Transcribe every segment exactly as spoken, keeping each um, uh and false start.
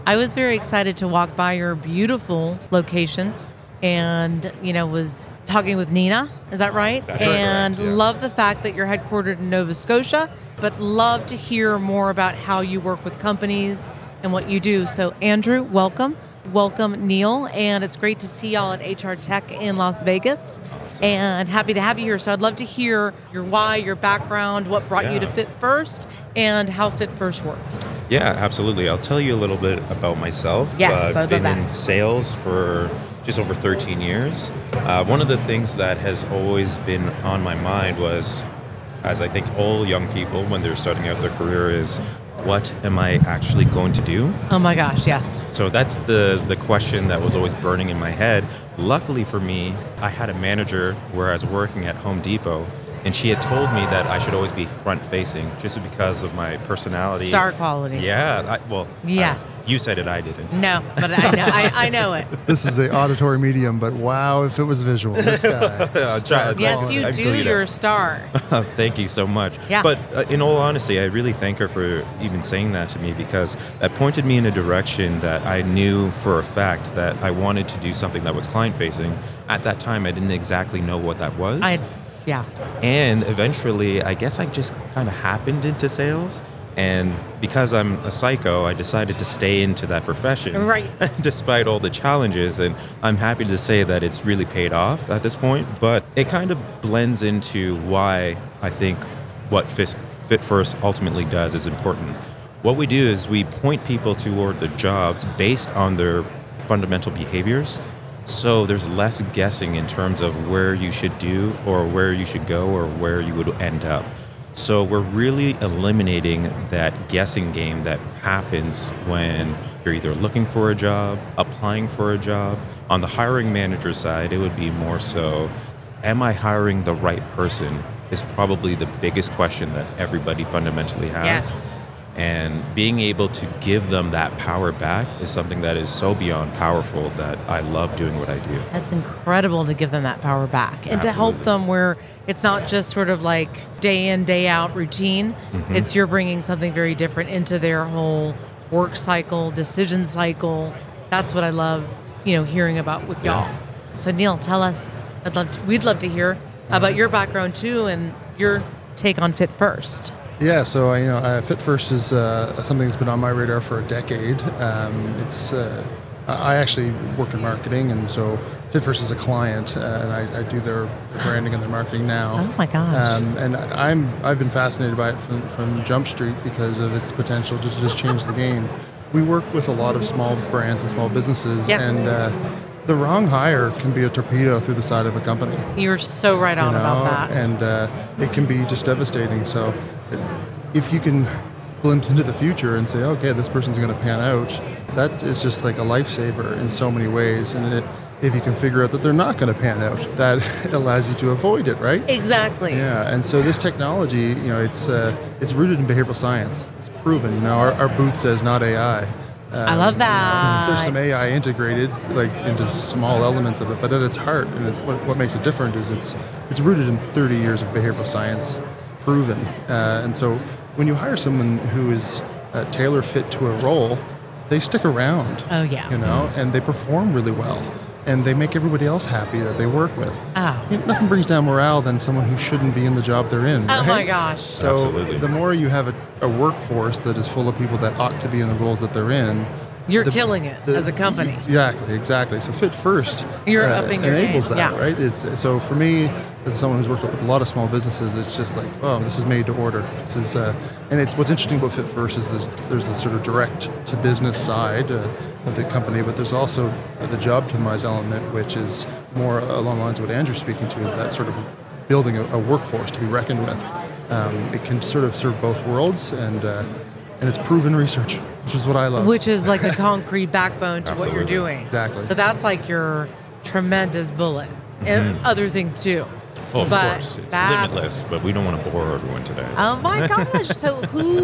I was very excited to walk by your beautiful location and, you know, was talking with Nina. Is that right? That's and correct, yeah. love the fact that you're headquartered in Nova Scotia, but love to hear more about how you work with companies and what you do. So, Andrew, welcome. Welcome, Neil, and it's great to see y'all at H R Tech in Las Vegas. Awesome. And happy to have you here. So I'd love to hear your why, your background, what brought Yeah. you to Fit First, and how Fit First works. Yeah, absolutely. I'll tell you a little bit about myself. Yes, uh, I'd I've love been that. in sales for just over thirteen years. Uh, one of the things that has always been on my mind was, as I think all young people when they're starting out their career, is what am I actually going to do? Oh my gosh, yes. So that's the, the question that was always burning in my head. Luckily for me, I had a manager where I was working at Home Depot, and she had told me that I should always be front-facing just because of my personality. Star quality. Yeah, I, well, Yes. I- you said it, I didn't. No, but I know, I, I know it. This is a auditory medium, but wow, if it was visual, this guy. I'll try- Yes, you I do. believe it. You're a star. Thank you so much. Yeah. But uh, in all honesty, I really thank her for even saying that to me, because that pointed me in a direction that I knew for a fact that I wanted to do something that was client-facing. At that time, I didn't exactly know what that was. I, yeah. And eventually, I guess I just kind of happened into sales. And because I'm a psycho, I decided to stay into that profession. Right. Despite all the challenges. And I'm happy to say that it's really paid off at this point. But it kind of blends into why I think what Fit, Fit First ultimately does is important. What we do is we point people toward the jobs based on their fundamental behaviors. So there's less guessing in terms of where you should do or where you should go or where you would end up. So we're really eliminating that guessing game that happens when you're either looking for a job, applying for a job. On the hiring manager side, it would be more so, am I hiring the right person is probably the biggest question that everybody fundamentally has. Yes. And being able to give them that power back is something that is so beyond powerful that I love doing what I do. That's incredible to give them that power back and to help Absolutely. them where it's not just sort of like day in, day out routine. Mm-hmm. It's you're bringing something very different into their whole work cycle, decision cycle. That's what I love, you know, hearing about with y'all. Yeah. So Neil, tell us, I'd love to, we'd love to hear about your background too and your take on Fit First. Yeah, so you know, uh, Fit First is uh, something that's been on my radar for a decade. Um, it's uh, I actually work in marketing, and so Fit First is a client, uh, and I, I do their, their branding and their marketing now. Oh my gosh. Um, and I'm I've been fascinated by it from, from Jump Street because of its potential to just change the game. We work with a lot of small brands and small businesses, Yeah. and uh, the wrong hire can be a torpedo through the side of a company. You're so right on you know, about that. And uh, it can be just devastating. So if you can glimpse into the future and say, okay, this person's going to pan out, that is just like a lifesaver in so many ways. And it, if you can figure out that they're not going to pan out, that allows you to avoid it, right? Exactly. Yeah, and so this technology, you know, it's uh, it's rooted in behavioral science. It's proven. You know, our, our booth says not A I. Um, I love that. There's some A I integrated, like into small elements of it, but at its heart, and it's, what, what makes it different is it's it's rooted in thirty years of behavioral science, proven. Uh, and so when you hire someone who is uh, tailor fit to a role, they stick around. Oh, yeah. You know, and they perform really well, and they make everybody else happy that they work with. Oh. You know, nothing brings down morale than someone who shouldn't be in the job they're in. Oh right? my gosh. So Absolutely. the more you have a, a workforce that is full of people that ought to be in the roles that they're in, You're the- killing it the- as a company. Exactly, exactly. So Fit First You're uh, upping your enables game, that, yeah. right? It's, so for me, as someone who's worked with a lot of small businesses, it's just like, oh, this is made to order. This is, uh, and it's what's interesting about Fit First is there's, there's the sort of direct to business side uh, of the company, but there's also the job optimize element, which is more along the lines of what Andrew's speaking to, that sort of building a, a workforce to be reckoned with. Um, it can sort of serve both worlds, and uh, and it's proven research, which is what I love. Which is like the concrete backbone to what you're Absolutely. doing. Exactly. So that's like your tremendous bullet. And other things too. Oh, of But course, it's that's- limitless, but we don't want to bore everyone today. Oh my gosh. So who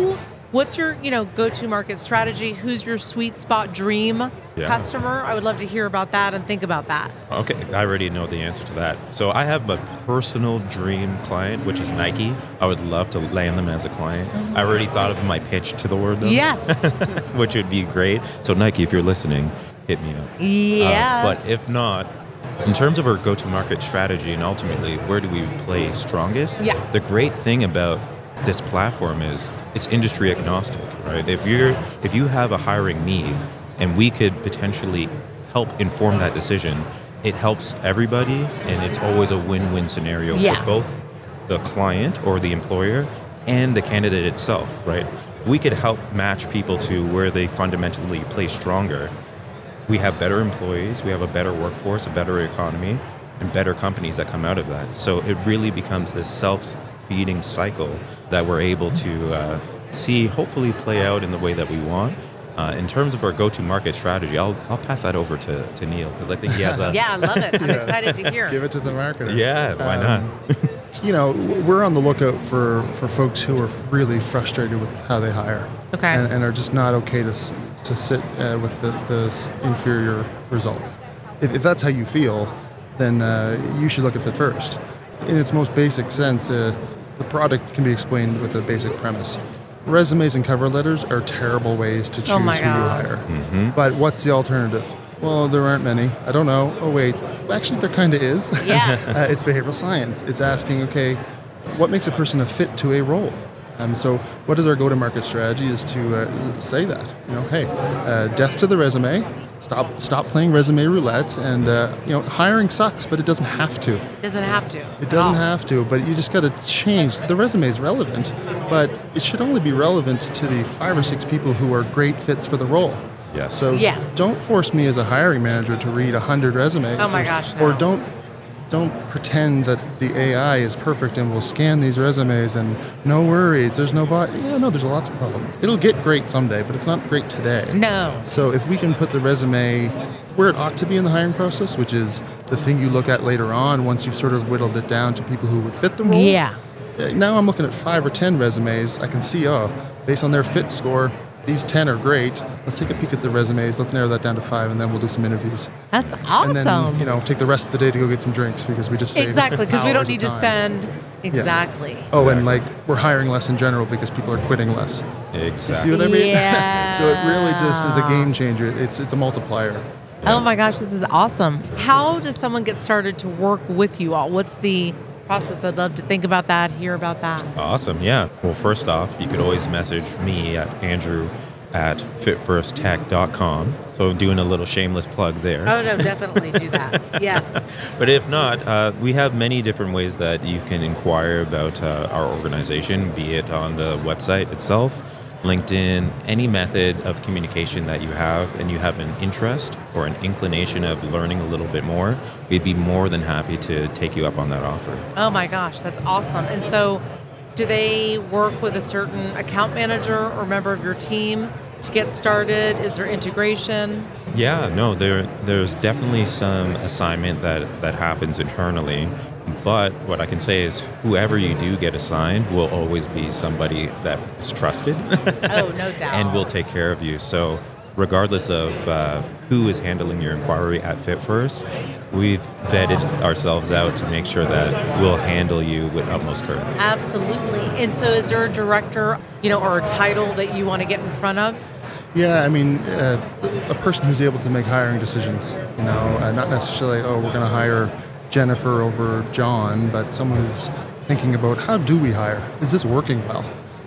What's your, you know, go-to-market strategy? Who's your sweet spot dream Yeah. customer? I would love to hear about that and think about that. Okay, I already know the answer to that. So I have a personal dream client, which is Nike. I would love to land them as a client. I already thought of my pitch to the word, though. Yes. Which would be great. So Nike, if you're listening, hit me up. Yes. Uh, but if not, in terms of our go-to-market strategy and ultimately where do we play strongest, Yeah. the great thing about this platform is it's industry agnostic, right? If you're if you have a hiring need and we could potentially help inform that decision, it helps everybody and it's always a win-win scenario Yeah. for both the client or the employer and the candidate itself, right? If we could help match people to where they fundamentally play stronger, we have better employees, we have a better workforce, a better economy, and better companies that come out of that. So it really becomes this self-feeding cycle that we're able to uh, see hopefully play out in the way that we want. Uh, in terms of our go-to-market strategy, I'll I'll pass that over to, to Neil because I think he has a... Yeah, I love it. I'm excited to hear. Give it to the marketer. Yeah, why Um, not? You know, we're on the lookout for, for folks who are really frustrated with how they hire. Okay. And, and are just not okay to, s- to sit uh, with the, the s- inferior results. If, if that's how you feel, then uh, you should look at Fit First. In its most basic sense, uh, the product can be explained with a basic premise. Resumes and cover letters are terrible ways to choose Oh my who God. you hire. But what's the alternative? Well, there aren't many. I don't know. Oh, wait. Actually, there kind of is. Yes. uh, it's behavioral science. It's asking, okay, what makes a person a fit to a role? Um, so what is our go-to-market strategy is to uh, say that, you know, hey, uh, death to the resume, stop stop playing resume roulette, and, uh, you know, hiring sucks, but it doesn't have to. Doesn't have to. It doesn't Oh. have to, but you just got to change. The resume is relevant, but it should only be relevant to the five or six people who are great fits for the role. Yes. So Yes. don't force me as a hiring manager to read a hundred resumes. Oh my or, gosh, Or no. don't don't pretend that the A I is perfect and will scan these resumes and no worries. There's no bot. Yeah, no, there's lots of problems. It'll get great someday, but it's not great today. No. So if we can put the resume where it ought to be in the hiring process, which is the thing you look at later on once you've sort of whittled it down to people who would fit the role. Yes. Uh, Now I'm looking at five or ten resumes. I can see, oh, based on their fit score, these ten are great. Let's take a peek at the resumes. Let's narrow that down to five, and then we'll do some interviews. That's awesome. And then, you know, take the rest of the day to go get some drinks because we just saved Exactly, because we hours don't of need to time. spend. Exactly. Oh, and like we're hiring less in general because people are quitting less. You Exactly. see what I mean? Yeah. So it really just is a game changer. It's it's a multiplier. Oh my gosh, this is awesome. How does someone get started to work with you all? What's the process? I'd love to think about that, hear about that. Awesome, yeah. Well, first off, you could always message me at Andrew at fit first tech dot com. So doing a little shameless plug there. Oh no, definitely do that. Yes. But if not, uh, we have many different ways that you can inquire about uh, our organization, be it on the website itself, LinkedIn, any method of communication that you have and you have an interest or an inclination of learning a little bit more, we'd be more than happy to take you up on that offer. Oh my gosh, that's awesome. And so, do they work with a certain account manager or member of your team to get started? Is there integration? Yeah, no, there there's definitely some assignment that, that happens internally. But what I can say is whoever you do get assigned will always be somebody that is trusted Oh, no doubt. and will take care of you. So regardless of uh, who is handling your inquiry at Fit First, we've vetted ourselves out to make sure that we'll handle you with utmost care. Absolutely. And so, is there a director, you know, or a title that you want to get in front of? Yeah, I mean, uh, a person who's able to make hiring decisions. You know, uh, not necessarily, oh, we're going to hire Jennifer over John, but someone who's thinking about how do we hire? Is this working well?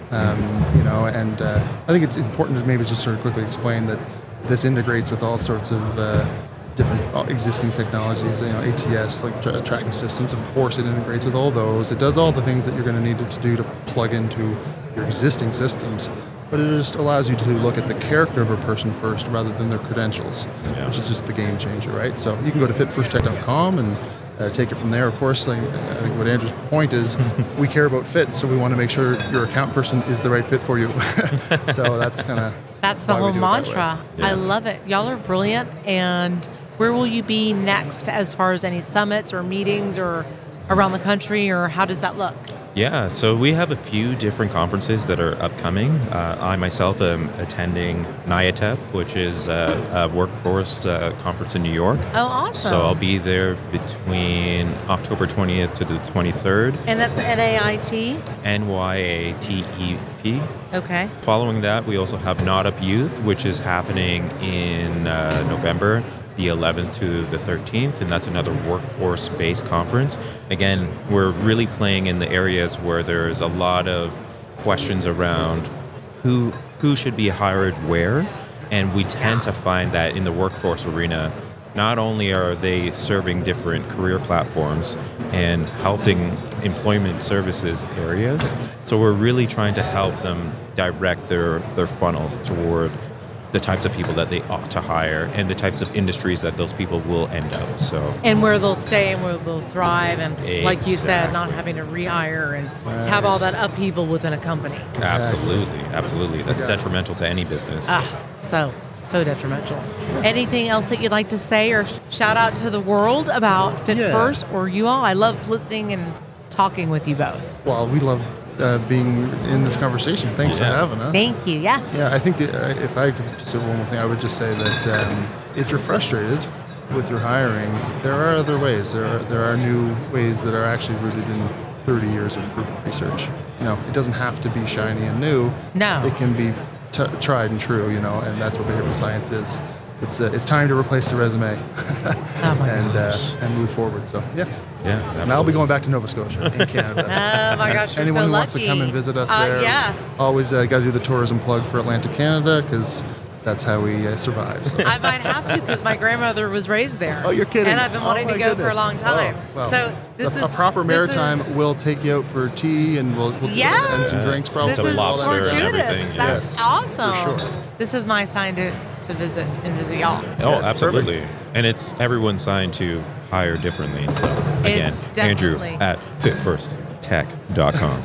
Um, you know, and uh, I think it's important to maybe just sort of quickly explain that this integrates with all sorts of uh, different uh, existing technologies. You know, A T S, like tra- tracking systems. Of course, it integrates with all those. It does all the things that you're going to need it to do to plug into your existing systems. But it just allows you to look at the character of a person first rather than their credentials, Yeah. which is just the game changer, right? So you can go to fit first tech dot com and uh, take it from there. Of course, like, I think what Andrew's point is, we care about fit, so we want to make sure your account person is the right fit for you. So that's kind of That's the why we whole do it that way. mantra. Yeah. I love it. Y'all are brilliant. And where will you be next as far as any summits or meetings or around the country, or how does that look? Yeah, so we have a few different conferences that are upcoming. Uh, I myself am attending NIATEP, which is a, a workforce uh, conference in New York. Oh, awesome. So I'll be there between October twentieth to the twenty-third. And that's N A I T? N Y A T E P. Okay. Following that, we also have Not Up Youth, which is happening in uh, November, the eleventh to the thirteenth, and that's another workforce-based conference. Again, we're really playing in the areas where there's a lot of questions around who who should be hired where, and we tend to find that in the workforce arena, not only are they serving different career platforms and helping employment services areas, so we're really trying to help them direct their, their funnel toward the types of people that they ought to hire and the types of industries that those people will end up. So And where they'll stay and where they'll thrive, and like you said, Exactly. not having to rehire and have all that upheaval within a company. absolutely, absolutely. That's Yeah. detrimental to any business. Ah, so, so detrimental. Anything else that you'd like to say or shout out to the world about Fit Yeah. First or you all? I love listening and talking with you both. Well, we love uh, being in this conversation. Thanks for Yeah. having us. Thank you. Yes. Yeah, I think that, uh, if I could just say one more thing, I would just say that um, if you're frustrated with your hiring, there are other ways. There are there are new ways that are actually rooted in thirty years of proven research. You know, it doesn't have to be shiny and new. No. It can be t- tried and true. You know, and that's what behavioral science is. It's uh, it's time to replace the resume Oh my and uh, gosh. and move forward. So yeah. Yeah, And I'll be absolutely. going back to Nova Scotia in Canada. Oh my gosh, you're Anyone so who wants to lucky. come and visit us Uh, there, yes. always uh, got to do the tourism plug for Atlantic Canada because that's how we uh, survive. So. I might have to because my grandmother was raised there. Oh, you're kidding. And I've been Oh, wanting my to go for a goodness. long time. Oh, well, so this a, is a proper this maritime is- will take you out for tea and we'll, we'll Yes. and some drinks probably. This Some is all that lobster and stuff. fortuitous. everything, That's yes. awesome. For sure. This is my sign to, to visit and visit y'all. Oh, it's absolutely. And it's everyone's signed to hire differently. So again, It's Andrew definitely- at fit first tech dot com.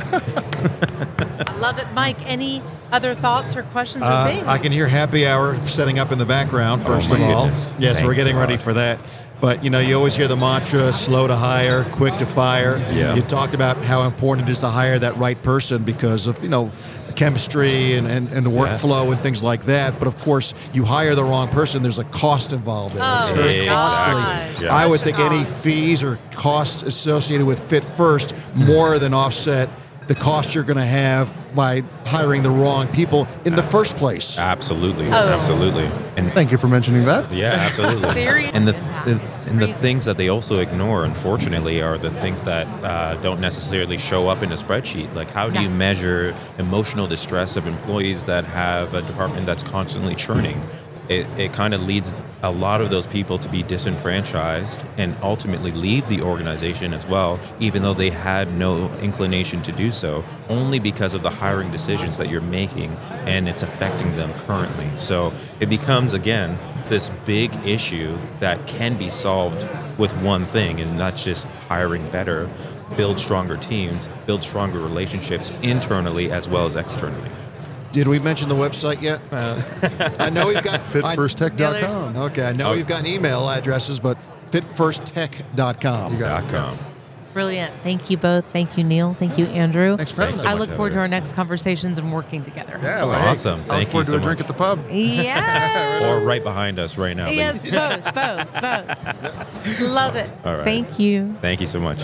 I love it. Mike, any other thoughts or questions or Uh, things? I can hear happy hour setting up in the background, first Oh, my of all. goodness. Yes, Thank we're getting God. ready for that. But, you know, you always hear the mantra, slow to hire, quick to fire. Yeah. You talked about how important it is to hire that right person because of, you know, chemistry and, and, and the Yes. workflow and things like that. But, of course, you hire the wrong person, there's a cost involved in it. It's Oh, very Exactly. costly. gosh. Yeah. I would Such a think any cost. fees or costs associated with Fit First more than offset the cost you're going to have by hiring the wrong people in the first place. Absolutely, Oh. absolutely. And Thank you for mentioning that. yeah, absolutely. Serious And the, impact. the It's and the crazy. things that they also ignore, unfortunately, are the things that uh, don't necessarily show up in a spreadsheet. Like, how do Yeah. you measure emotional distress of employees that have a department that's constantly churning? It, it kind of leads a lot of those people to be disenfranchised and ultimately leave the organization as well, even though they had no inclination to do so, only because of the hiring decisions that you're making and it's affecting them currently. So it becomes, again, this big issue that can be solved with one thing, and that's just hiring better, build stronger teams, build stronger relationships internally as well as externally. Did we mention the website yet? I know we've got fit first tech dot com. Okay, I know Oh. we've got email addresses, but fit first tech dot com. You got Dot it. com. Brilliant. Thank you both. Thank you, Neil. Thank you, Andrew. Thanks for having Thanks us. so I much, look forward to Heather. our next conversations and working together. Yeah, Oh, well, hey, awesome. I look Thank forward you to so a drink much. at the pub. Yes. Or right behind us right now. Yes, both, both, both. Love it. All right. Thank you. Thank you so much.